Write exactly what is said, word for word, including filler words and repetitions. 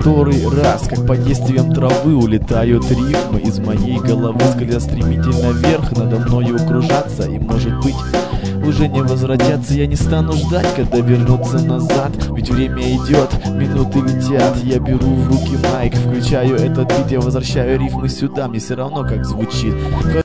который раз, как под действием травы, улетают рифмы из моей головы, скользя стремительно вверх, надо мною кружатся, и, может быть, уже не возвратятся. Я не стану ждать, когда вернутся назад, ведь время идет, минуты летят. Я беру в руки майк, включаю этот бит, я возвращаю рифмы сюда, мне все равно как звучит.